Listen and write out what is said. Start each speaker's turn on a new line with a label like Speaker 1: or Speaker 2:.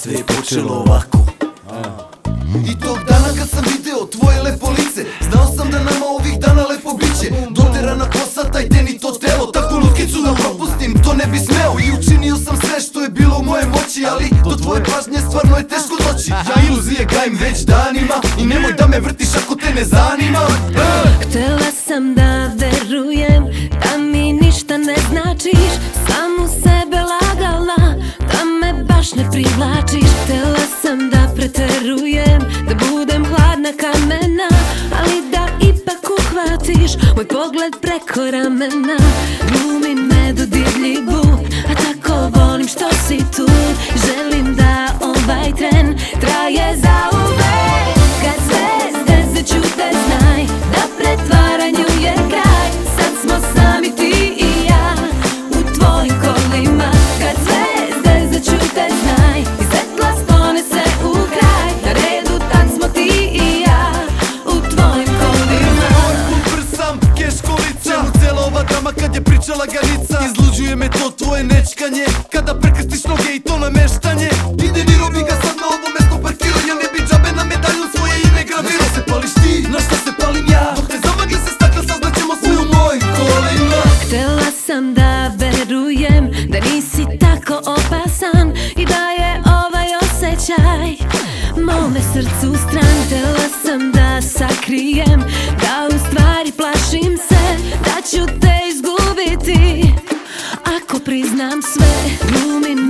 Speaker 1: Sve je počelo ovako. I tog dana kad sam video tvoje lepo lice, znao sam da nama ovih dana lepo biće. Doterana kosa, taj ten i to telo, takvu lutkicu da propustim, to ne bi smeo. I učinio sam sve što je bilo u moje moći, ali do tvoje pažnje stvarno je teško doći. Ja iluzije gajim već danima i nemoj da me vrtiš ako te ne zanima.
Speaker 2: Htela sam da verujem da mi ništa ne značiš, samu sebe lagala da me baš ne privlačiš. Htela sam da preterujem, da budem hladna kamena, ali da ipak uhvatiš moj pogled preko ramena. Glumim nedodirljivu, a tako volim što si tu. Želim da ovaj tren traje zauvek. Kad zvezde začute, znaj da pretvaranju je kraj. Sad smo sami ti i ja u tvojim kolima. Kad zvezde začute, znaj i svetla sklone se u kraj. Na redu tad smo ti i ja u tvojim kolima.
Speaker 1: Prsam, keškovica, čemu cela ova drama kad je pričala Ganica. Izluđuje me to tvoje nečkanje, kada prekrstiš noge i to nameštanje. Ide ni robi ga sad na ovo mesto parkirao, ja ne bi džabe na medaljom svoje ime gravirao. Na šta se pališ ti, na šta se palim ja, dok ne zamagli se stakla saznaćemo sve u mojim kolima.
Speaker 2: Htela sam da verujem da nisi tako opasan i da je ovaj osjećaj mome srcu stran. Htela sam da sakrijem da u stvari plašim se da ću te izgubiti ako priznam sve. Glumim